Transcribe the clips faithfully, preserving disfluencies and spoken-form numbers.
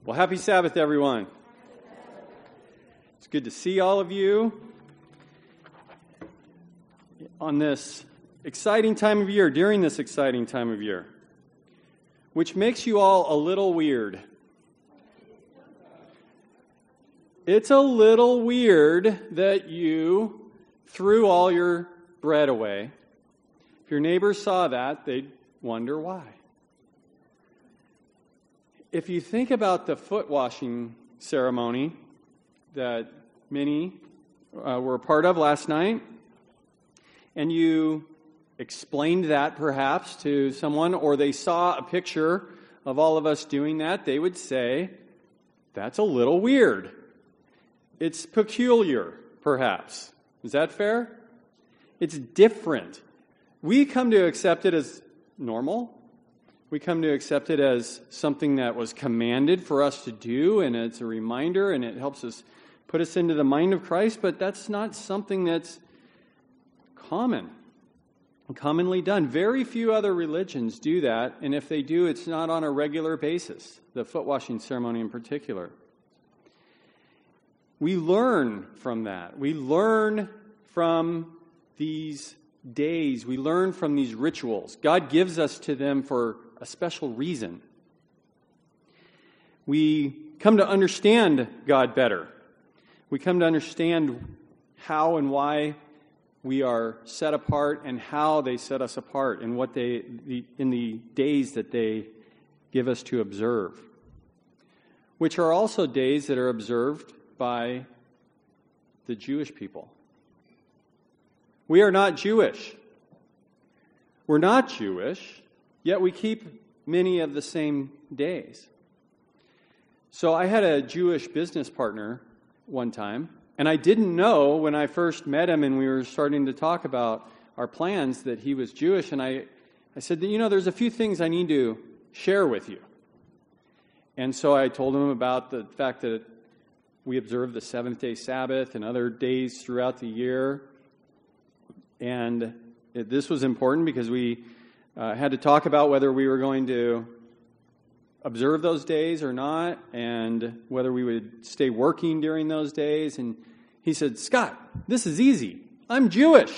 Well, happy Sabbath, everyone. It's good to see all of you on this exciting time of year, during this exciting time of year, which makes you all a little weird. It's a little weird that you threw all your bread away. If your neighbors saw that, they'd wonder why. If you think about the foot washing ceremony that many uh, were a part of last night, and you explained that perhaps to someone, or they saw a picture of all of us doing that, they would say, that's a little weird. It's peculiar, perhaps. Is that fair? It's different. We come to accept it as normal. We come to accept it as something that was commanded for us to do, and it's a reminder, and it helps us put us into the mind of Christ, but that's not something that's common, commonly done. Very few other religions do that, and if they do, it's not on a regular basis, the foot washing ceremony in particular. We learn from that. We learn from these days. We learn from these rituals. God gives us to them for a special reason. We come to understand God better. We come to understand how and why we are set apart and how they set us apart and what they the, in the days that they give us to observe, which are also days that are observed by the Jewish people. We are not Jewish. We're not Jewish, yet we keep many of the same days. So I had a Jewish business partner one time, and I didn't know when I first met him and we were starting to talk about our plans that he was Jewish, and I, I said, you know, there's a few things I need to share with you. And so I told him about the fact that we observe the seventh-day Sabbath and other days throughout the year. And it, this was important because we uh, had to talk about whether we were going to observe those days or not, and whether we would stay working during those days. And he said, Scott, this is easy. I'm Jewish.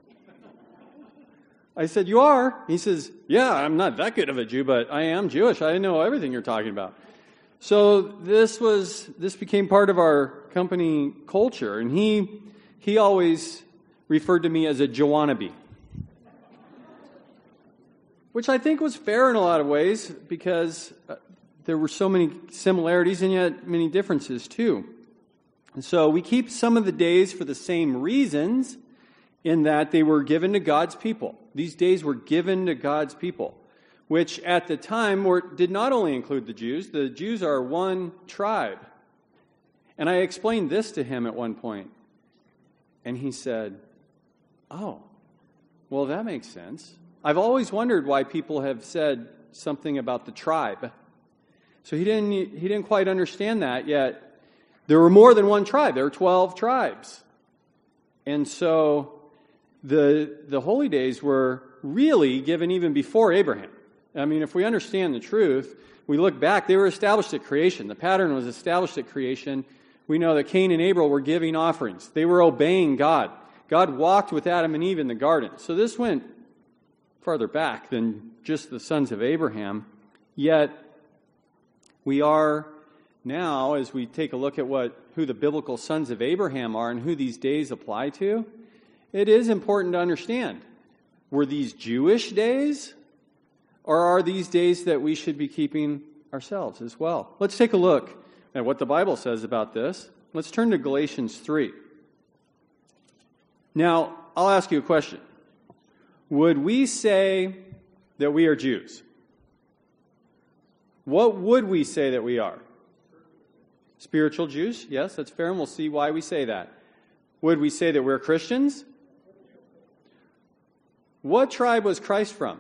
I said, you are? He says, yeah, I'm not that good of a Jew, but I am Jewish. I know everything you're talking about. So this was this became part of our company culture, and he he always referred to me as a Jowannabe, which I think was fair in a lot of ways because uh, there were so many similarities and yet many differences too. And so we keep some of the days for the same reasons, in that they were given to God's people. These days were given to God's people, which at the time were, did not only include the Jews. The Jews are one tribe. And I explained this to him at one point, and he said, oh, well, that makes sense. I've always wondered why people have said something about the tribe. So he didn't he didn't quite understand that yet. There were more than one tribe. There were twelve tribes. And so the the holy days were really given even before Abraham. I mean, if we understand the truth, we look back, they were established at creation. The pattern was established at creation. We know that Cain and Abel were giving offerings. They were obeying God. God walked with Adam and Eve in the garden. So this went farther back than just the sons of Abraham. Yet, we are now, as we take a look at what who the biblical sons of Abraham are and who these days apply to, it is important to understand. Were these Jewish days? Or are these days that we should be keeping ourselves as well? Let's take a look at what the Bible says about this. Let's turn to Galatians three. Now, I'll ask you a question. Would we say that we are Jews? What would we say that we are? Spiritual Jews? Yes, that's fair, and we'll see why we say that. Would we say that we're Christians? What tribe was Christ from?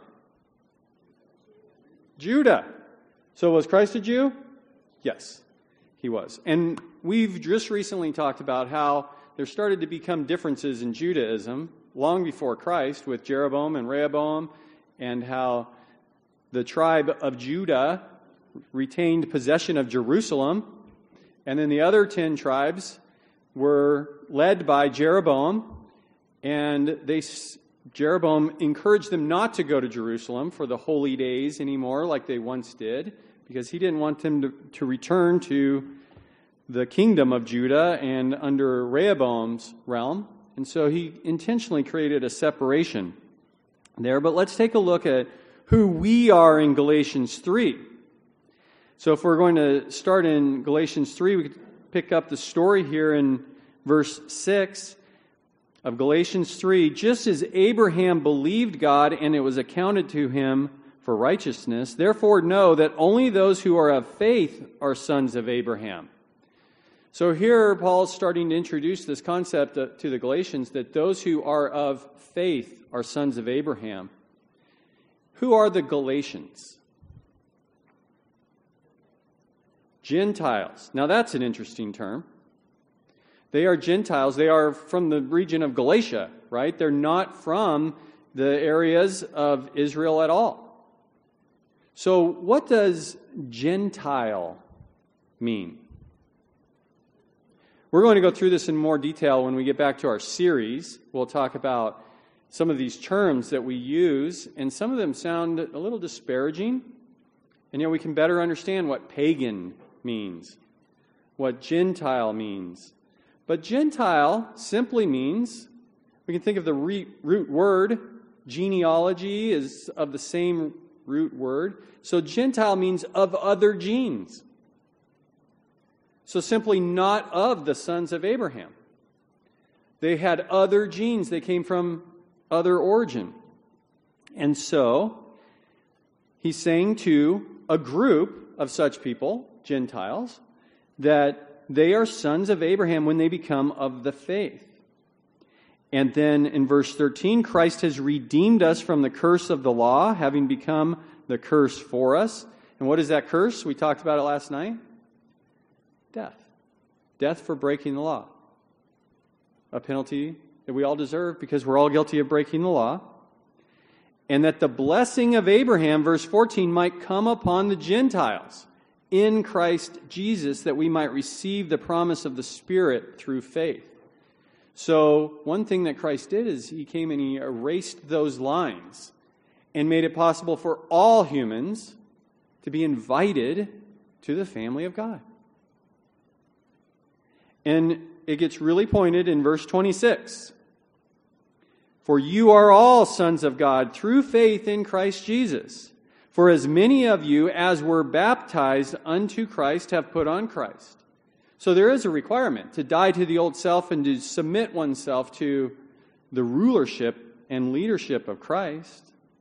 Judah. So was Christ a Jew? Yes, he was. And we've just recently talked about how there started to become differences in Judaism long before Christ with Jeroboam and Rehoboam, and how the tribe of Judah retained possession of Jerusalem, and then the other ten tribes were led by Jeroboam, and they Jeroboam encouraged them not to go to Jerusalem for the holy days anymore like they once did, because he didn't want them to, to return to the kingdom of Judah and under Rehoboam's realm. And so he intentionally created a separation there. But let's take a look at who we are in Galatians three. So if we're going to start in Galatians three, we could pick up the story here in verse six of Galatians three. Just as Abraham believed God and it was accounted to him for righteousness, therefore know that only those who are of faith are sons of Abraham. So here Paul's starting to introduce this concept to the Galatians that those who are of faith are sons of Abraham. Who are the Galatians? Gentiles. Now that's an interesting term. They are Gentiles. They are from the region of Galatia, right? They're not from the areas of Israel at all. So what does Gentile mean? We're going to go through this in more detail when we get back to our series. We'll talk about some of these terms that we use, and some of them sound a little disparaging, and yet we can better understand what pagan means, what Gentile means. But Gentile simply means, we can think of the root word, genealogy is of the same root word. So Gentile means of other genes. So simply not of the sons of Abraham. They had other genes. They came from other origin. And so he's saying to a group of such people, Gentiles, that they are sons of Abraham when they become of the faith. And then in verse thirteen, Christ has redeemed us from the curse of the law, having become the curse for us. And what is that curse? We talked about it last night. Death. Death for breaking the law. A penalty that we all deserve because we're all guilty of breaking the law. And that the blessing of Abraham, verse fourteen, might come upon the Gentiles in Christ Jesus, that we might receive the promise of the Spirit through faith. So one thing that Christ did is he came and he erased those lines and made it possible for all humans to be invited to the family of God. And it gets really pointed in verse twenty-six. For you are all sons of God through faith in Christ Jesus. For as many of you as were baptized unto Christ have put on Christ. So there is a requirement to die to the old self and to submit oneself to the rulership and leadership of Christ.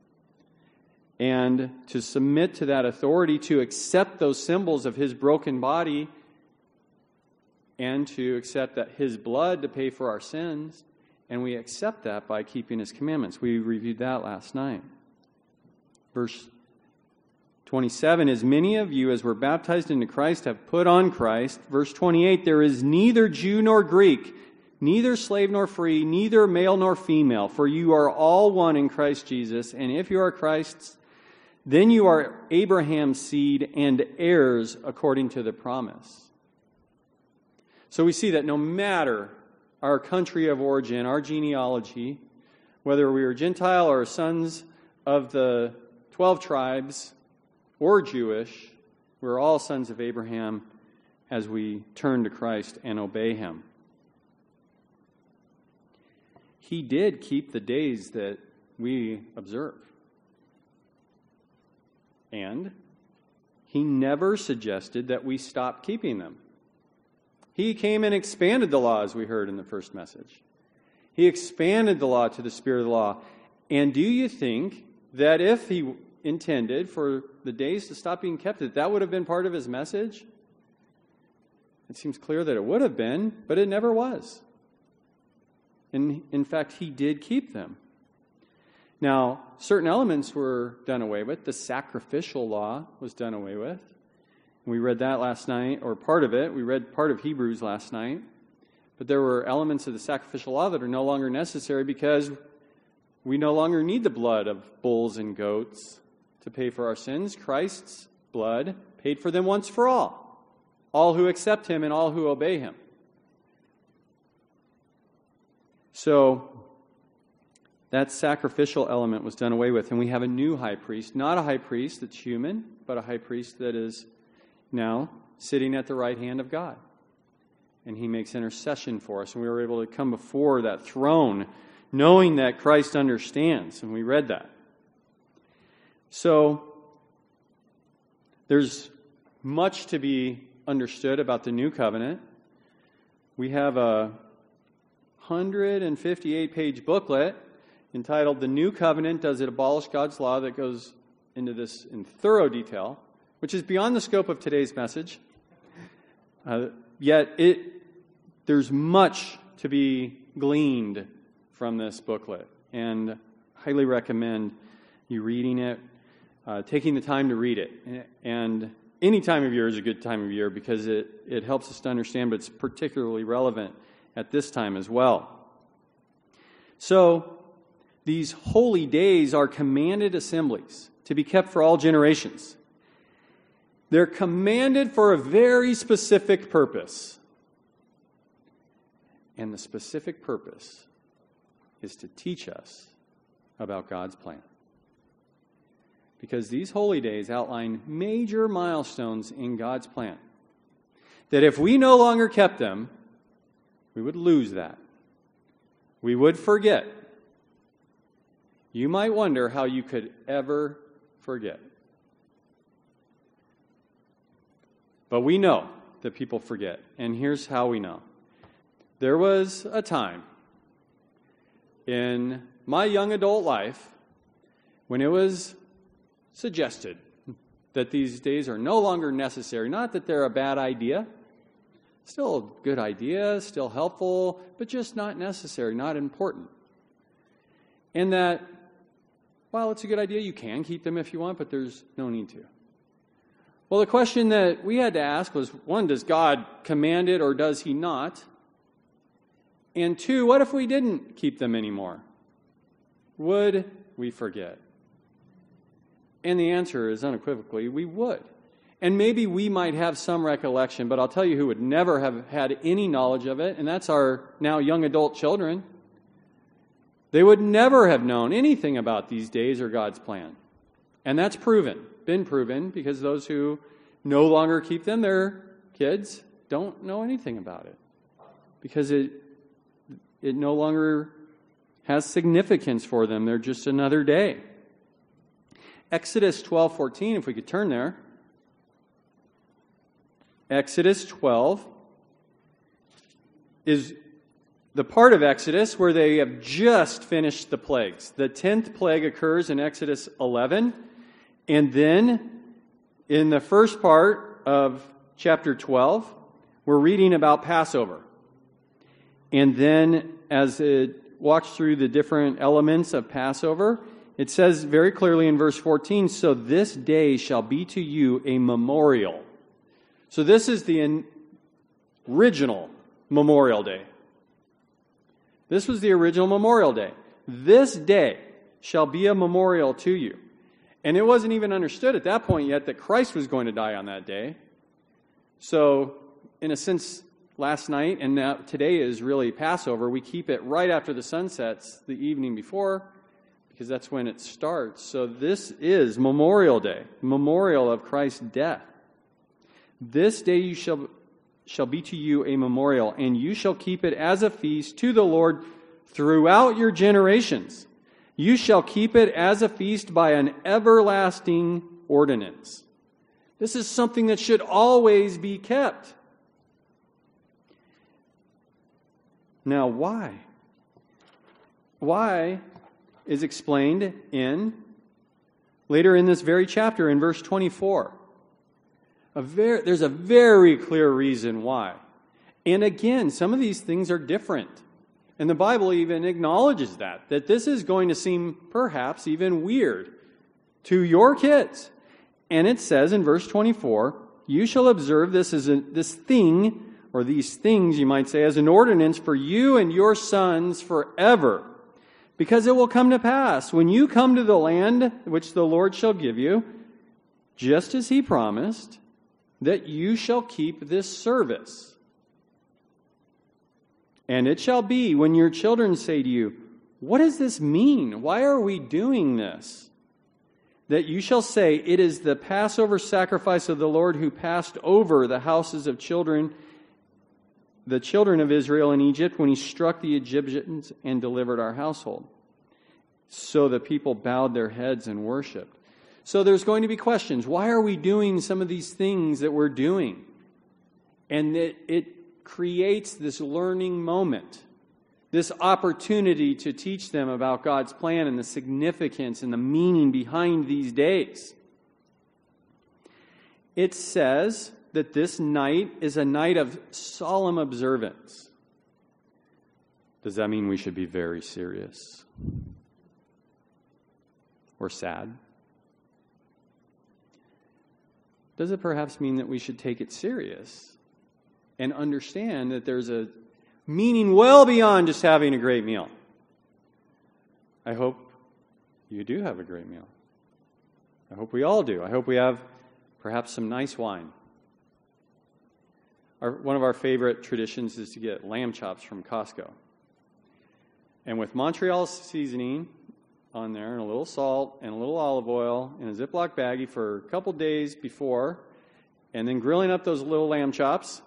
And to submit to that authority, to accept those symbols of his broken body, and to accept that his blood to pay for our sins. And we accept that by keeping his commandments. We reviewed that last night. Verse twenty-seven, as many of you as were baptized into Christ have put on Christ. Verse twenty-eight, there is neither Jew nor Greek, neither slave nor free, neither male nor female, for you are all one in Christ Jesus. And if you are Christ's, then you are Abraham's seed and heirs according to the promise. So we see that no matter our country of origin, our genealogy, whether we are Gentile or sons of the twelve tribes or Jewish, we're all sons of Abraham as we turn to Christ and obey him. He did keep the days that we observe. And he never suggested that we stop keeping them. He came and expanded the law, as we heard in the first message. He expanded the law to the spirit of the law. And do you think that if he intended for the days to stop being kept, that that would have been part of his message? It seems clear that it would have been, but it never was. And in fact, he did keep them. Now, certain elements were done away with. The sacrificial law was done away with. We read that last night, or part of it. We read part of Hebrews last night. But there were elements of the sacrificial law that are no longer necessary because we no longer need the blood of bulls and goats to pay for our sins. Christ's blood paid for them once for all, all who accept him and all who obey him. So that sacrificial element was done away with, and we have a new high priest, not a high priest that's human, but a high priest that is now sitting at the right hand of God. And he makes intercession for us, and we were able to come before that throne knowing that Christ understands, and we read that. So there's much to be understood about the new covenant. We have a one hundred fifty-eight page booklet entitled The New Covenant, Does It Abolish God's Law? That goes into this in thorough detail, which is beyond the scope of today's message. Uh, yet it there's much to be gleaned from this booklet, and I highly recommend you reading it, uh, taking the time to read it. And any time of year is a good time of year because it, it helps us to understand, but it's particularly relevant at this time as well. So, these holy days are commanded assemblies to be kept for all generations. They're commanded for a very specific purpose. And the specific purpose is to teach us about God's plan. Because these holy days outline major milestones in God's plan. That if we no longer kept them, we would lose that. We would forget. You might wonder how you could ever forget. But we know that people forget. And here's how we know. There was a time in my young adult life when it was suggested that these days are no longer necessary. Not that they're a bad idea. Still a good idea, still helpful, but just not necessary, not important. And that, while it's a good idea, you can keep them if you want, but there's no need to. Well, the question that we had to ask was, one, does God command it or does he not? And two, what if we didn't keep them anymore? Would we forget? And the answer is unequivocally, we would. And maybe we might have some recollection, but I'll tell you who would never have had any knowledge of it, and that's our now young adult children. They would never have known anything about these days or God's plan. And that's proven, been proven, because those who no longer keep them, their kids, don't know anything about it. Because it it no longer has significance for them. They're just another day. Exodus twelve fourteen, if we could turn there. Exodus twelve is the part of Exodus where they have just finished the plagues. The tenth plague occurs in Exodus eleven, and then in the first part of chapter twelve, we're reading about Passover. And then as it walks through the different elements of Passover, it says very clearly in verse fourteen, "So this day shall be to you a memorial." So this is the original Memorial Day. This was the original Memorial Day. This day shall be a memorial to you. And it wasn't even understood at that point yet that Christ was going to die on that day. So, in a sense, last night and now today is really Passover. We keep it right after the sun sets the evening before, because that's when it starts. So this is Memorial Day, memorial of Christ's death. This day you shall shall be to you a memorial, and you shall keep it as a feast to the Lord throughout your generations. You shall keep it as a feast by an everlasting ordinance. This is something that should always be kept. Now, why? Why is explained in later in this very chapter in verse twenty-four. A very, there's a very clear reason why. And again, some of these things are different. And the Bible even acknowledges that, that this is going to seem perhaps even weird to your kids. And it says in verse twenty-four, "You shall observe this as a, this thing, or these things, you might say, as an ordinance for you and your sons forever. Because it will come to pass, when you come to the land which the Lord shall give you, just as he promised, that you shall keep this service. And it shall be when your children say to you, what does this mean? Why are we doing this? That you shall say, it is the Passover sacrifice of the Lord who passed over the houses of children, the children of Israel in Egypt when he struck the Egyptians and delivered our household. So the people bowed their heads and worshiped. So there's going to be questions. Why are we doing some of these things that we're doing? And it, it creates this learning moment, this opportunity to teach them about God's plan and the significance and the meaning behind these days. It says that this night is a night of solemn observance. Does that mean we should be very serious or sad? Does it perhaps mean that we should take it serious and understand that there's a meaning well beyond just having a great meal? I hope you do have a great meal. I hope we all do. I hope we have perhaps some nice wine. Our, one of our favorite traditions is to get lamb chops from Costco. And with Montreal seasoning on there, and a little salt, and a little olive oil, in a Ziploc baggie for a couple days before, and then grilling up those little lamb chops,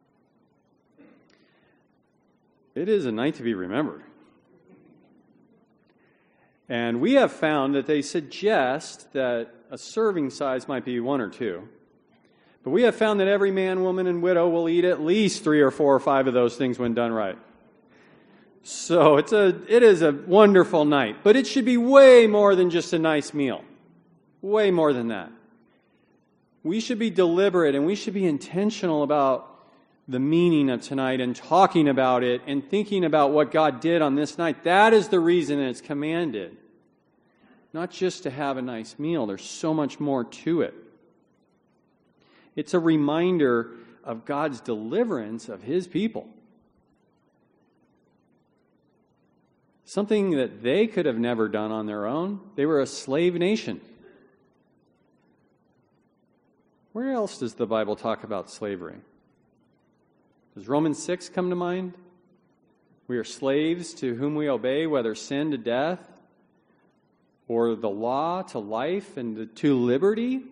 it is a night to be remembered. And we have found that they suggest that a serving size might be one or two. But we have found that every man, woman, and widow will eat at least three or four or five of those things when done right. So it's a, it is a wonderful night. But it should be way more than just a nice meal. Way more than that. We should be deliberate and we should be intentional about the meaning of tonight and talking about it and thinking about what God did on this night. That is the reason it's commanded. Not just to have a nice meal. There's so much more to it. It's a reminder of God's deliverance of His people. Something that they could have never done on their own. They were a slave nation. Where else does the Bible talk about slavery? Does Romans six come to mind? We are slaves to whom we obey, whether sin to death or the law to life and to liberty.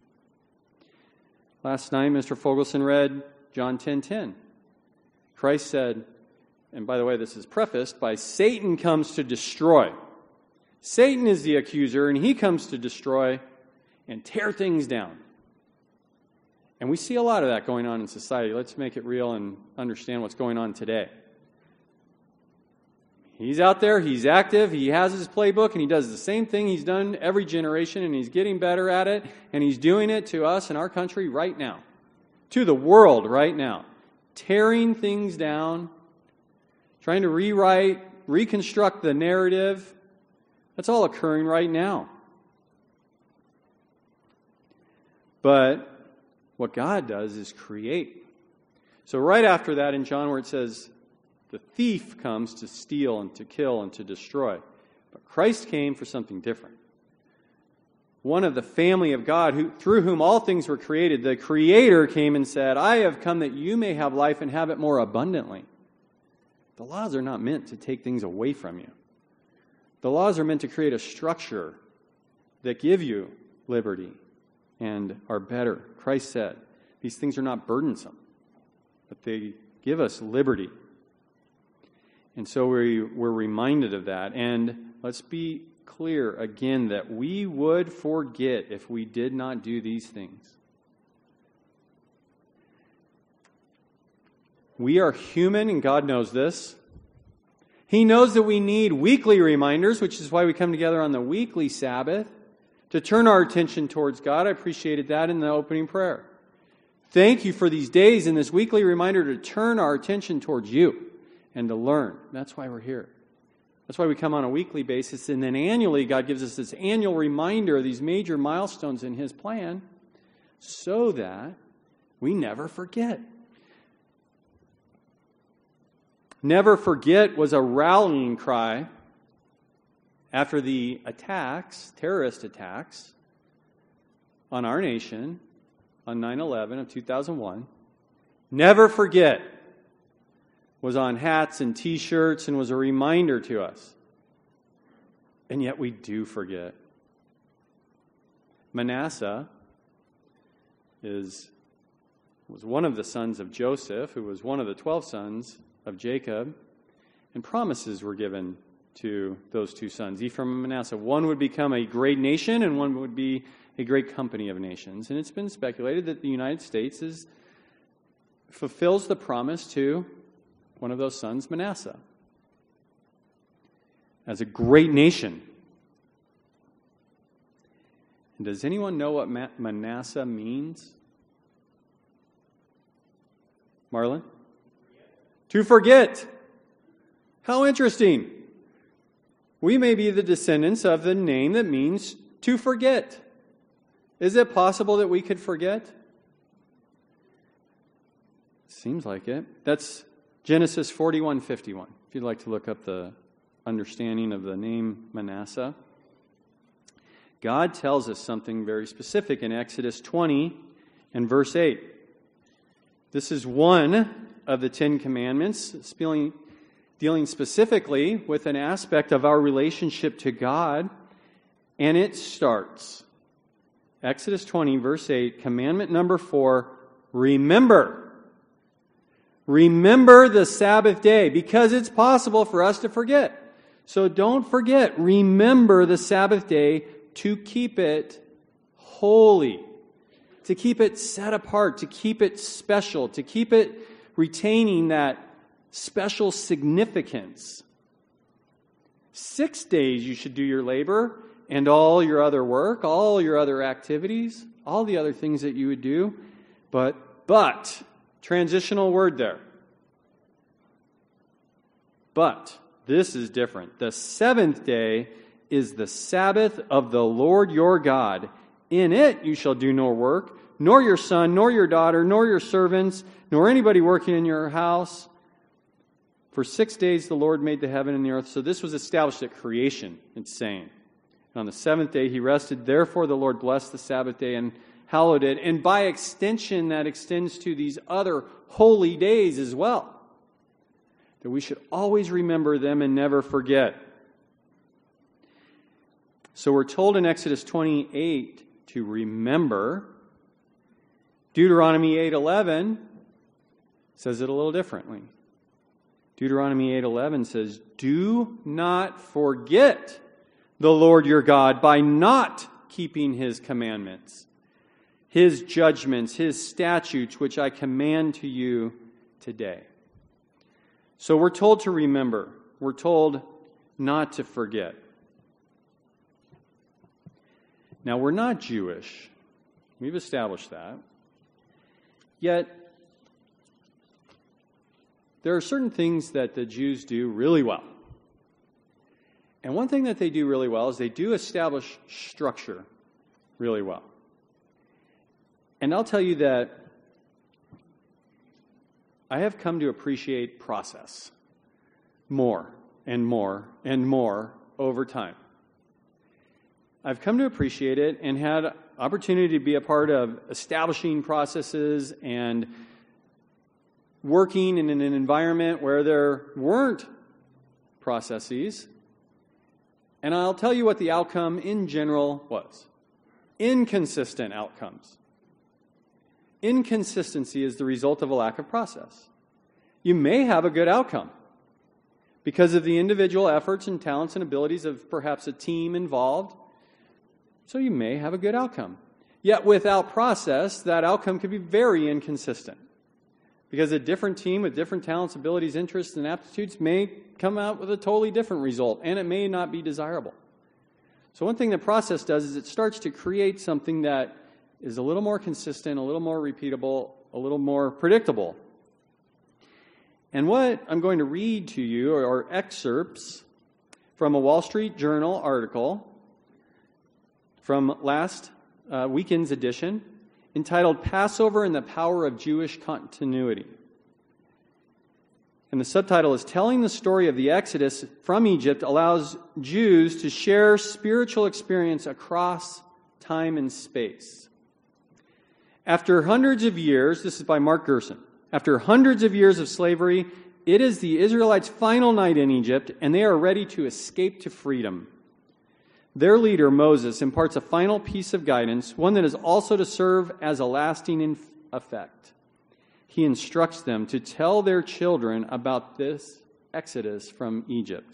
Last night, Mister Fogelson read John ten ten. Christ said, and by the way, this is prefaced by Satan comes to destroy. Satan is the accuser, and he comes to destroy and tear things down. And we see a lot of that going on in society. Let's make it real and understand what's going on today. He's out there, he's active, he has his playbook, and he does the same thing he's done every generation, and he's getting better at it, and he's doing it to us in our country right now, to the world right now, tearing things down, trying to rewrite, reconstruct the narrative. That's all occurring right now. But what God does is create. So right after that in John where it says, the thief comes to steal and to kill and to destroy. But Christ came for something different. One of the family of God, who, through whom all things were created, the Creator came and said, I have come that you may have life and have it more abundantly. The laws are not meant to take things away from you. The laws are meant to create a structure that give you liberty and are better. Christ said, these things are not burdensome, but they give us liberty. And so we, we're reminded of that. And let's be clear again that we would forget if we did not do these things. We are human, and God knows this. He knows that we need weekly reminders, which is why we come together on the weekly Sabbath, to turn our attention towards God. I appreciated that in the opening prayer. Thank you for these days and this weekly reminder to turn our attention towards you and to learn. That's why we're here. That's why we come on a weekly basis, and then annually God gives us this annual reminder of these major milestones in His plan so that we never forget. Never forget was a rallying cry after the attacks, terrorist attacks, on our nation on nine eleven of two thousand one, never forget, was on hats and T-shirts and was a reminder to us. And yet we do forget. Manasseh is was one of the sons of Joseph, who was one of the twelve sons of Jacob, and promises were given to those two sons, Ephraim and Manasseh. One would become a great nation, and one would be a great company of nations. And it's been speculated that the United States is fulfills the promise to one of those sons, Manasseh, as a great nation. And does anyone know what Ma- Manasseh means? Marlon? To forget. How interesting. We may be the descendants of the name that means to forget. Is it possible that we could forget? Seems like it. That's Genesis forty-one fifty-one, if you'd like to look up the understanding of the name Manasseh. God tells us something very specific in Exodus twenty and verse eight. This is one of the Ten Commandments, dealing, dealing specifically with an aspect of our relationship to God, and it starts. Exodus twenty, verse eight, commandment number four, remember. Remember the Sabbath day, because it's possible for us to forget. So don't forget, remember the Sabbath day to keep it holy, to keep it set apart, to keep it special, to keep it retaining that special significance. Six days you should do your labor and all your other work, all your other activities, all the other things that you would do. But, but, transitional word there. But, this is different. The seventh day is the Sabbath of the Lord your God. In it you shall do no work, nor your son, nor your daughter, nor your servants, nor anybody working in your house. For six days the Lord made the heaven and the earth. So this was established at creation, it's saying. And on the seventh day he rested. Therefore the Lord blessed the Sabbath day and hallowed it. And by extension, that extends to these other holy days as well. That we should always remember them and never forget. So we're told in Exodus twenty-eight to remember. Deuteronomy eight eleven says it a little differently. Deuteronomy eight eleven says, do not forget the Lord your God by not keeping his commandments, his judgments, his statutes, which I command to you today. So we're told to remember. We're told not to forget. Now, we're not Jewish. We've established that. Yet, there are certain things that the Jews do really well. And one thing that they do really well is they do establish structure really well. And I'll tell you that I have come to appreciate process more and more and more over time. I've come to appreciate it and had opportunity to be a part of establishing processes and working in an environment where there weren't processes. And I'll tell you what the outcome in general was. Inconsistent outcomes. Inconsistency is the result of a lack of process. You may have a good outcome because of the individual efforts and talents and abilities of perhaps a team involved. So you may have a good outcome. Yet without process, that outcome could be very inconsistent. Because a different team with different talents, abilities, interests, and aptitudes may come out with a totally different result, and it may not be desirable. So one thing the process does is it starts to create something that is a little more consistent, a little more repeatable, a little more predictable. And what I'm going to read to you are excerpts from a Wall Street Journal article from last uh, weekend's edition, entitled Passover and the Power of Jewish Continuity. And the subtitle is Telling the Story of the Exodus from Egypt Allows Jews to Share Spiritual Experience Across Time and Space. After hundreds of years, this is by Mark Gerson, after hundreds of years of slavery, it is the Israelites' final night in Egypt, and they are ready to escape to freedom. Their leader, Moses, imparts a final piece of guidance, one that is also to serve as a lasting effect. He instructs them to tell their children about this exodus from Egypt.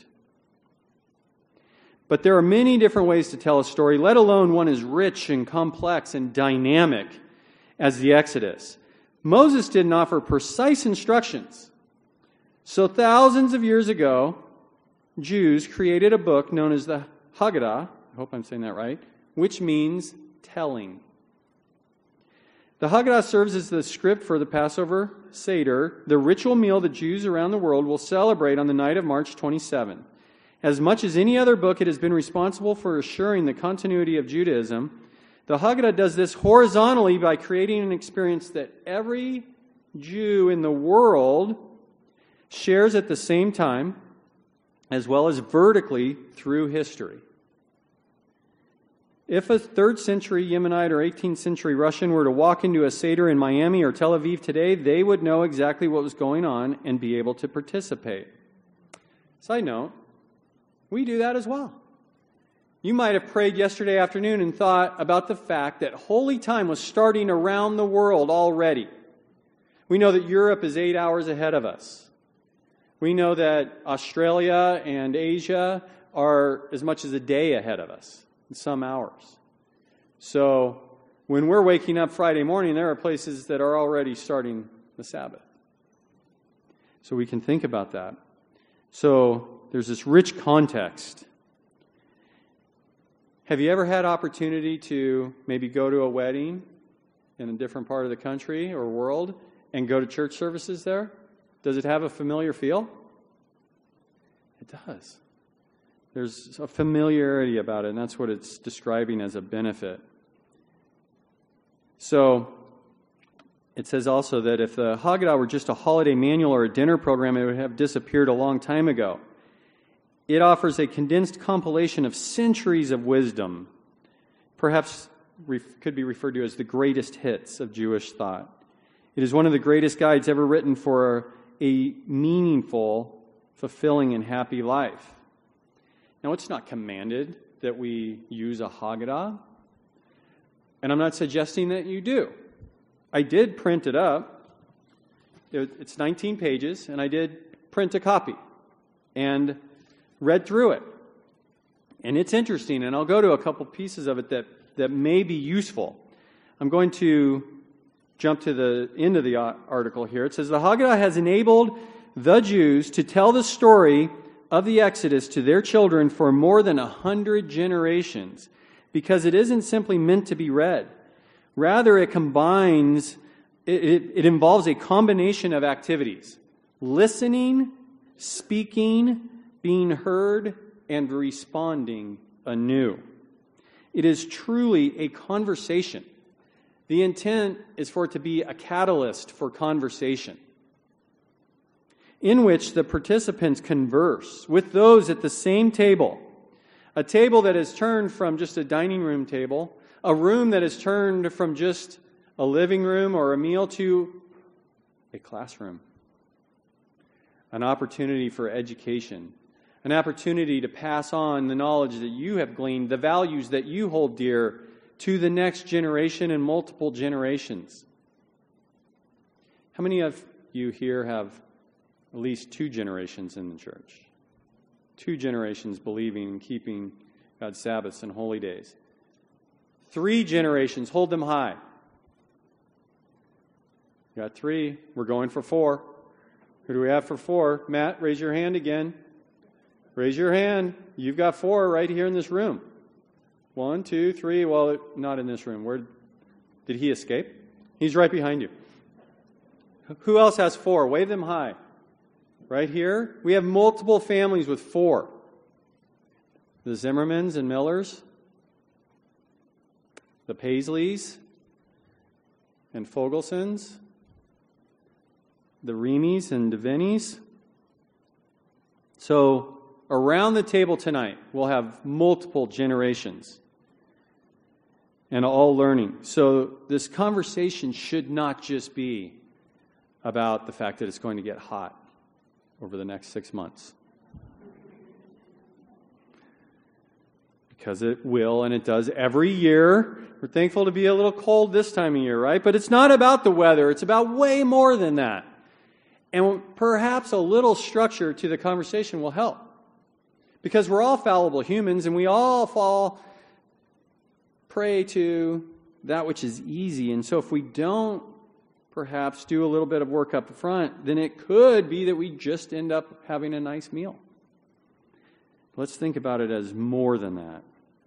But there are many different ways to tell a story, let alone one as rich and complex and dynamic as the Exodus. Moses didn't offer precise instructions. So thousands of years ago, Jews created a book known as the Haggadah, I hope I'm saying that right, which means telling. The Haggadah serves as the script for the Passover Seder, the ritual meal that Jews around the world will celebrate on the night of March twenty-seventh. As much as any other book, it has been responsible for assuring the continuity of Judaism. The Haggadah does this horizontally by creating an experience that every Jew in the world shares at the same time, as well as vertically through history. If a third century Yemenite or eighteenth century Russian were to walk into a Seder in Miami or Tel Aviv today, they would know exactly what was going on and be able to participate. Side note, we do that as well. You might have prayed yesterday afternoon and thought about the fact that holy time was starting around the world already. We know that Europe is eight hours ahead of us. We know that Australia and Asia are as much as a day ahead of us, in some hours. So when we're waking up Friday morning, there are places that are already starting the Sabbath. So we can think about that. So there's this rich context. Have you ever had opportunity to maybe go to a wedding in a different part of the country or world and go to church services there? Does it have a familiar feel? It does. There's a familiarity about it, and that's what it's describing as a benefit. So it says also that if the Haggadah were just a holiday manual or a dinner program, it would have disappeared a long time ago. It offers a condensed compilation of centuries of wisdom, perhaps ref- could be referred to as the greatest hits of Jewish thought. It is one of the greatest guides ever written for a meaningful, fulfilling, and happy life. Now, it's not commanded that we use a Haggadah, and I'm not suggesting that you do. I did print it up. It's nineteen pages, and I did print a copy and read through it. And it's interesting, and I'll go to a couple pieces of it that, that may be useful. I'm going to jump to the end of the article here. It says, the Haggadah has enabled the Jews to tell the story of the Exodus to their children for more than a hundred generations, because it isn't simply meant to be read. Rather, it combines, it, it, it involves a combination of activities: listening, speaking, being heard, and responding anew. It is truly a conversation. The intent is for it to be a catalyst for conversation, in which the participants converse with those at the same table. A table that is turned from just a dining room table, a room that is turned from just a living room or a meal to a classroom. An opportunity for education. An opportunity to pass on the knowledge that you have gleaned, the values that you hold dear, to the next generation and multiple generations. How many of you here have at least two generations in the church? Two generations believing and keeping God's Sabbaths and holy days. Three generations, hold them high. You got three. We're going for four. Who do we have for four? Matt, raise your hand again. Raise your hand. You've got four right here in this room. One, two, three. Well, not in this room. Where did he escape? He's right behind you. Who else has four? Wave them high. Right here. We have multiple families with four. The Zimmermans and Millers. The Paisleys and Fogelsons. The Remies and Devinnys. So, around the table tonight, we'll have multiple generations. and all learning. So this conversation should not just be about the fact that it's going to get hot over the next six months. Because it will, and it does every year. We're thankful to be a little cold this time of year, right? But it's not about the weather. It's about way more than that. And perhaps a little structure to the conversation will help. Because we're all fallible humans, and we all fall prey to that which is easy. And so if we don't perhaps do a little bit of work up front, then it could be that we just end up having a nice meal. Let's think about it as more than that.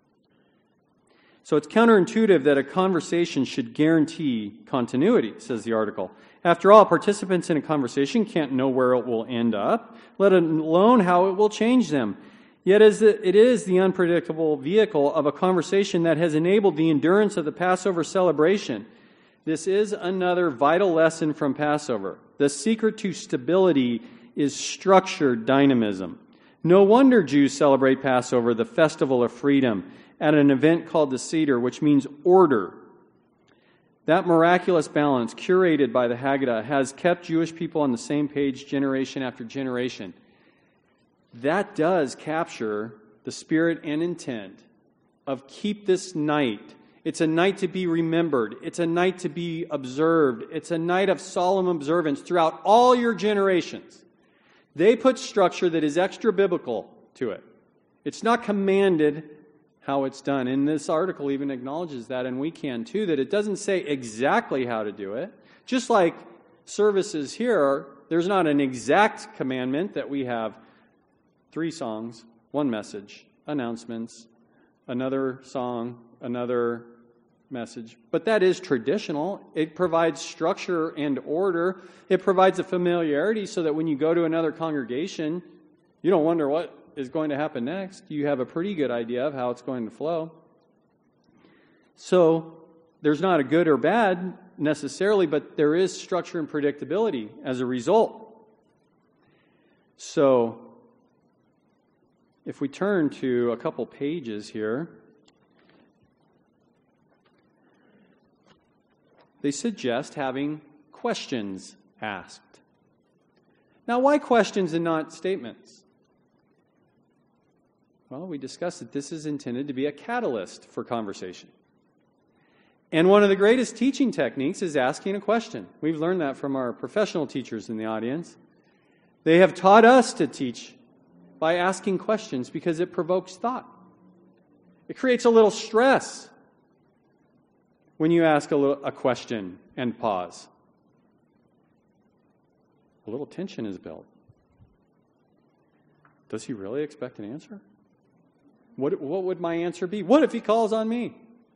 So it's counterintuitive that a conversation should guarantee continuity, says the article. After all, participants in a conversation can't know where it will end up, let alone how it will change them. Yet it is the unpredictable vehicle of a conversation that has enabled the endurance of the Passover celebration. This is another vital lesson from Passover. The secret to stability is structured dynamism. No wonder Jews celebrate Passover, the festival of freedom, at an event called the Seder, which means order. That miraculous balance, curated by the Haggadah, has kept Jewish people on the same page generation after generation. That does capture the spirit and intent of keep this night. It's a night to be remembered. It's a night to be observed. It's a night of solemn observance throughout all your generations. They put structure that is extra biblical to it. It's not commanded how it's done. And this article even acknowledges that, and we can too, that it doesn't say exactly how to do it. Just like services here, there's not an exact commandment that we have three songs, one message, announcements, another song, another message. But that is traditional. It provides structure and order. It provides a familiarity so that when you go to another congregation, you don't wonder what is going to happen next. You have a pretty good idea of how it's going to flow. So there's not a good or bad necessarily, but there is structure and predictability as a result. So if we turn to a couple pages here, they suggest having questions asked. Now, why questions and not statements? Well, we discussed that this is intended to be a catalyst for conversation. And one of the greatest teaching techniques is asking a question. We've learned that from our professional teachers in the audience. They have taught us to teach by asking questions because it provokes thought. It creates a little stress when you ask a, little, a question and pause. A little tension is built. Does he really expect an answer? What, what would my answer be? What if he calls on me?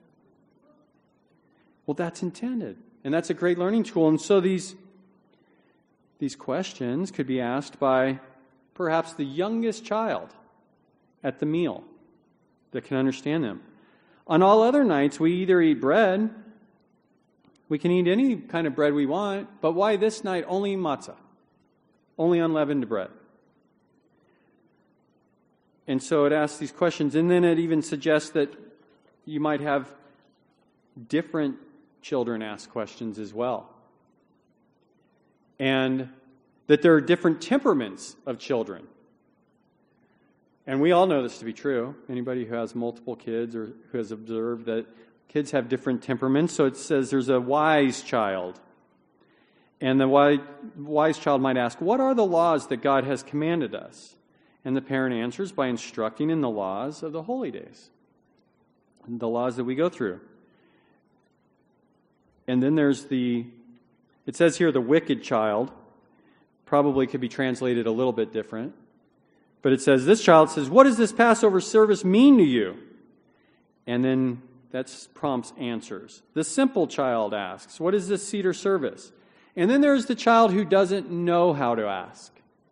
Well, that's intended. And that's a great learning tool. And so these, these questions could be asked by perhaps the youngest child at the meal that can understand them. On all other nights, we either eat bread, we can eat any kind of bread we want, but why this night only matzah, only unleavened bread? And so it asks these questions, and then it even suggests that you might have different children ask questions as well. And that there are different temperaments of children. And we all know this to be true. Anybody who has multiple kids or who has observed that kids have different temperaments. So it says there's a wise child. And the wise, wise child might ask, what are the laws that God has commanded us? And the parent answers by instructing in the laws of the holy days, the laws that we go through. And then there's the, it says here the wicked child, probably could be translated a little bit different. But it says, this child says, what does this Passover service mean to you? And then that prompts answers. The simple child asks, what is this Seder service? And then there's the child who doesn't know how to ask.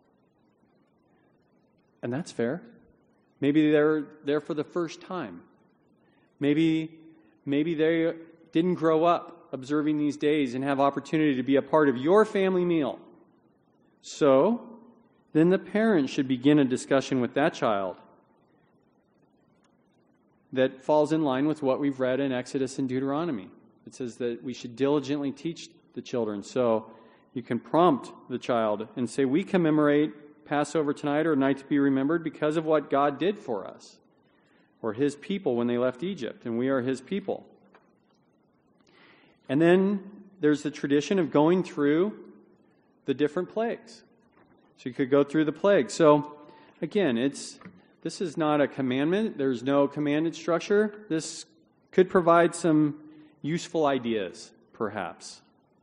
And that's fair. Maybe they're there for the first time. Maybe, maybe they didn't grow up observing these days and have opportunity to be a part of your family meal. So, then the parent should begin a discussion with that child. that falls in line with what we've read in Exodus and Deuteronomy. It says that we should diligently teach the children. So you can prompt the child and say, we commemorate Passover tonight or night to be remembered because of what God did for us, or his people when they left Egypt, and we are his people. And then there's the tradition of going through the different plagues. So you could go through the plagues. So again, it's this is not a commandment. There's no commanded structure. This could provide some useful ideas, perhaps.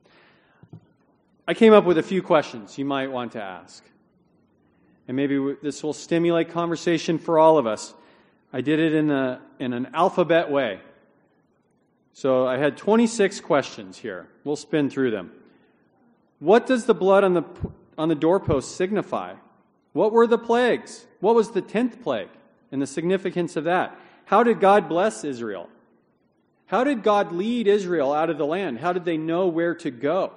I came up with a few questions you might want to ask. And maybe this will stimulate conversation for all of us. I did it in a in an alphabet way. So I had twenty-six questions here. We'll spin through them. What does the blood on the on the doorpost signify? What were the plagues? What was the tenth plague and the significance of that? How did God bless Israel? How did God lead Israel out of the land? How did they know where to go?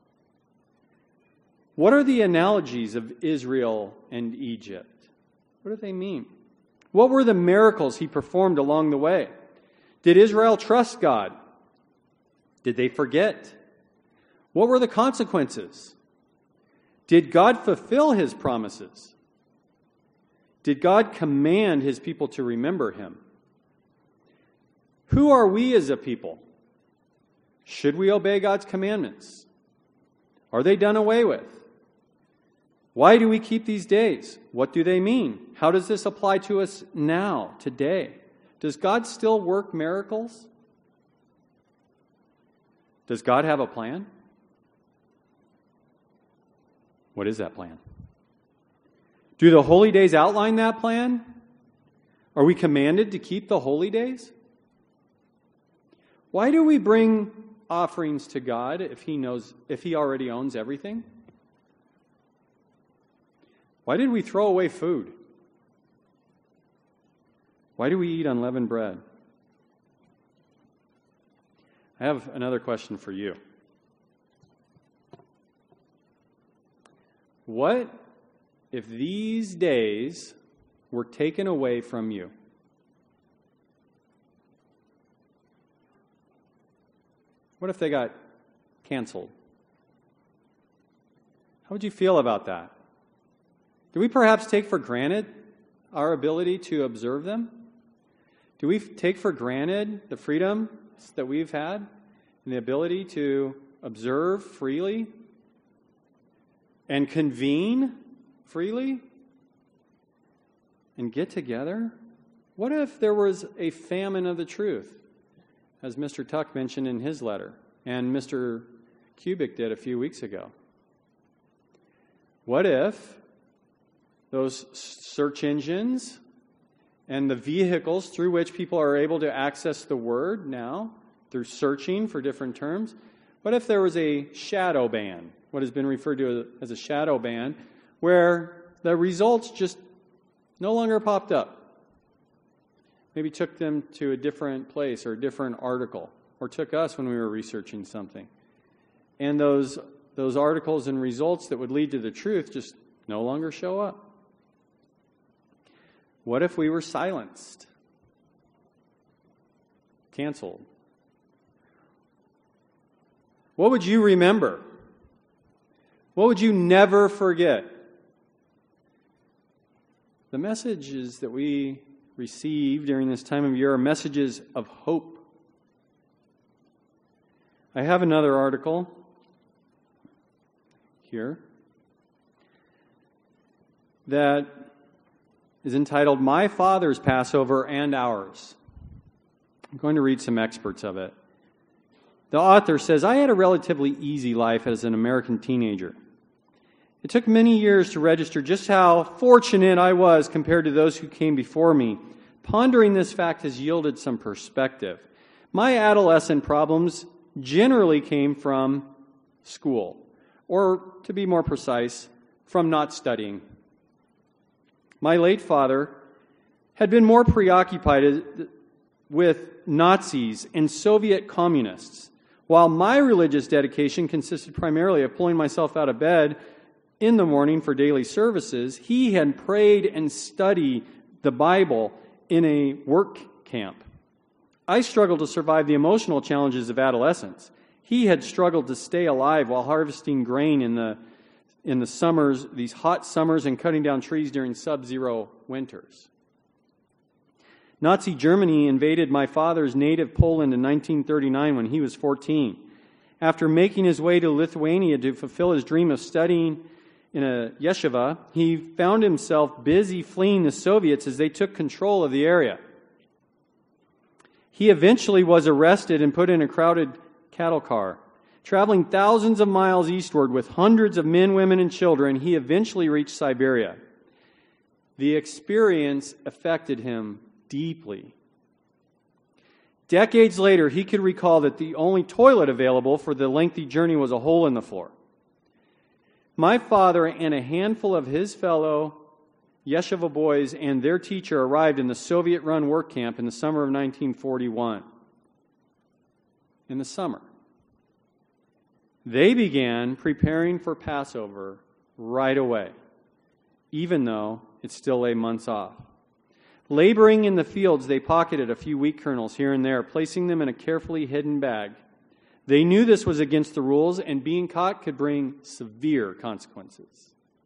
What are the analogies of Israel and Egypt? What do they mean? What were the miracles he performed along the way? Did Israel trust God? Did they forget? What were the consequences? Did God fulfill his promises? Did God command his people to remember him? Who are we as a people? Should we obey God's commandments? Are they done away with? Why do we keep these days? What do they mean? How does this apply to us now, today? Does God still work miracles? Does God have a plan? What is that plan? Do the holy days outline that plan? Are we commanded to keep the holy days? Why do we bring offerings to God if he knows, if he already owns everything? Why did we throw away food? Why do we eat unleavened bread? I have another question for you. What if these days were taken away from you? What if they got canceled? How would you feel about that? Do we perhaps take for granted our ability to observe them? Do we take for granted the freedom that we've had and the ability to observe freely and convene freely and get together? What if there was a famine of the truth, as Mister Tuck mentioned in his letter, and Mister Kubik did a few weeks ago? What if those search engines and the vehicles through which people are able to access the Word now, through searching for different terms, what if there was a shadow ban, what has been referred to as a shadow ban, where the results just no longer popped up? Maybe took them to a different place or a different article, or took us when we were researching something. And those, those articles and results that would lead to the truth just no longer show up. What if we were silenced? Canceled? What would you remember? What would you never forget? The messages that we receive during this time of year are messages of hope. I have another article here that is entitled, My Father's Passover and Ours. I'm going to read some excerpts of it. The author says, I had a relatively easy life as an American teenager. It took many years to register just how fortunate I was compared to those who came before me. Pondering this fact has yielded some perspective. My adolescent problems generally came from school, or to be more precise, from not studying. My late father had been more preoccupied with Nazis and Soviet communists, while my religious dedication consisted primarily of pulling myself out of bed in the morning for daily services. He had prayed and studied the Bible in a work camp. I struggled to survive the emotional challenges of adolescence. He had struggled to stay alive while harvesting grain in the in the summers, these hot summers, and cutting down trees during sub-zero winters. Nazi Germany invaded my father's native Poland in nineteen thirty-nine when he was fourteen. After making his way to Lithuania to fulfill his dream of studying in a yeshiva, he found himself busy fleeing the Soviets as they took control of the area. He eventually was arrested and put in a crowded cattle car. Traveling thousands of miles eastward with hundreds of men, women, and children, he eventually reached Siberia. The experience affected him deeply. Decades later, he could recall that the only toilet available for the lengthy journey was a hole in the floor. My father and a handful of his fellow yeshiva boys and their teacher arrived in the Soviet-run work camp in the summer of nineteen forty-one. In the summer. They began preparing for Passover right away, even though it still lay months off. Laboring in the fields, they pocketed a few wheat kernels here and there, placing them in a carefully hidden bag. They knew this was against the rules, and being caught could bring severe consequences.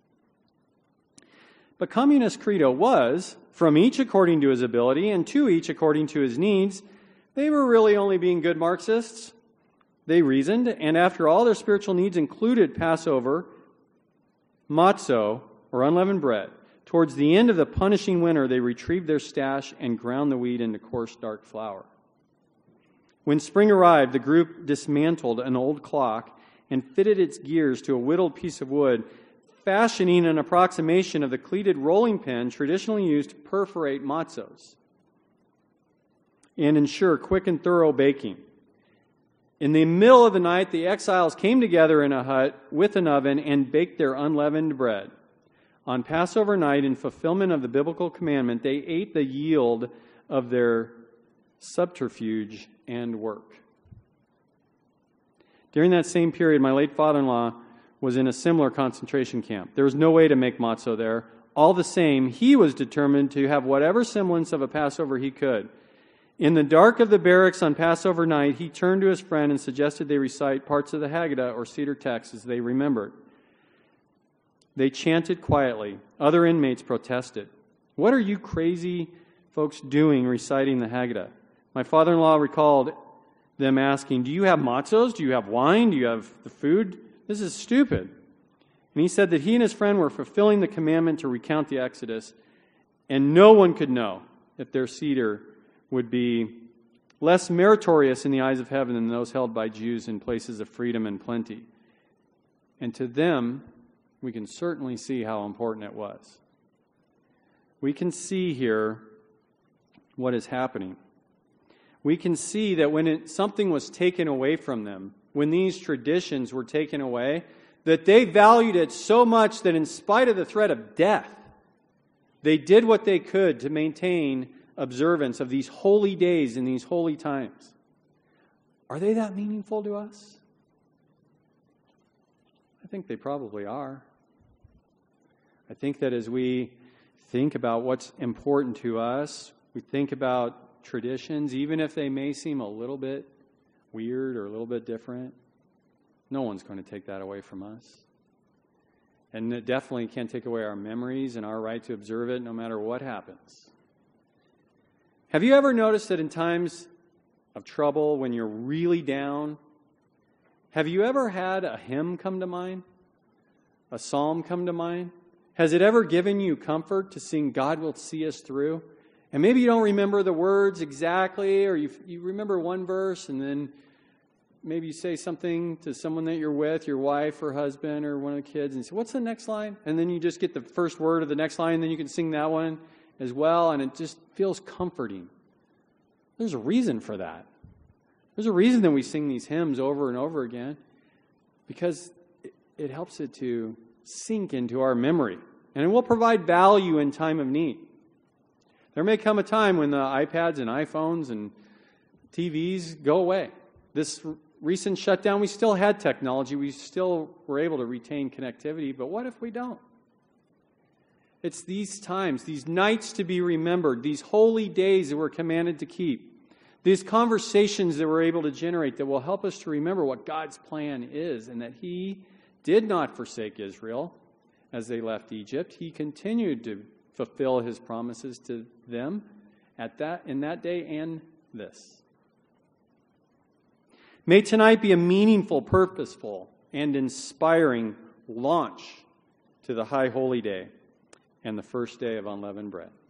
But Communist Credo was, from each according to his ability and to each according to his needs, they were really only being good Marxists. They reasoned, and after all, their spiritual needs included Passover, matzo, or unleavened bread. Towards the end of the punishing winter, they retrieved their stash and ground the wheat into coarse, dark flour. When spring arrived, the group dismantled an old clock and fitted its gears to a whittled piece of wood, fashioning an approximation of the cleated rolling pin traditionally used to perforate matzos and ensure quick and thorough baking. In the middle of the night, the exiles came together in a hut with an oven and baked their unleavened bread. On Passover night, in fulfillment of the biblical commandment, they ate the yield of their subterfuge and work. During that same period, my late father-in-law was in a similar concentration camp. There was no way to make matzo there. All the same, he was determined to have whatever semblance of a Passover he could. In the dark of the barracks on Passover night, he turned to his friend and suggested they recite parts of the Haggadah or Seder text as they remembered. They chanted quietly. Other inmates protested. "What are you crazy folks doing reciting the Haggadah?" My father-in-law recalled them asking, "Do you have matzos? Do you have wine? Do you have the food? This is stupid." And he said that he and his friend were fulfilling the commandment to recount the Exodus, and no one could know if their Seder would be less meritorious in the eyes of heaven than those held by Jews in places of freedom and plenty. And to them, we can certainly see how important it was. We can see here what is happening. We can see that when it, something was taken away from them, when these traditions were taken away, that they valued it so much that in spite of the threat of death, they did what they could to maintain observance of these holy days and these holy times. Are they that meaningful to us? I think they probably are. I think that as we think about what's important to us, we think about traditions, even if they may seem a little bit weird or a little bit different, no one's going to take that away from us. And it definitely can't take away our memories and our right to observe it no matter what happens. Have you ever noticed that in times of trouble, when you're really down, have you ever had a hymn come to mind? A psalm come to mind? Has it ever given you comfort to sing "God Will See Us Through"? And maybe you don't remember the words exactly, or you, you remember one verse, and then maybe you say something to someone that you're with, your wife or husband or one of the kids, and you say, "What's the next line?" And then you just get the first word of the next line, and then you can sing that one as well, and it just feels comforting. There's a reason for that. There's a reason that we sing these hymns over and over again, because it, it helps it to sink into our memory, and it will provide value in time of need. There may come a time when the iPads and iPhones and T Vs go away. This recent shutdown, we still had technology. We still were able to retain connectivity, but what if we don't? It's these times, these nights to be remembered, these holy days that we're commanded to keep, these conversations that we're able to generate that will help us to remember what God's plan is and that He did not forsake Israel as they left Egypt. He continued to fulfill His promises to them at that in that day and this. May tonight be a meaningful, purposeful, and inspiring launch to the High Holy Day and the first day of unleavened bread.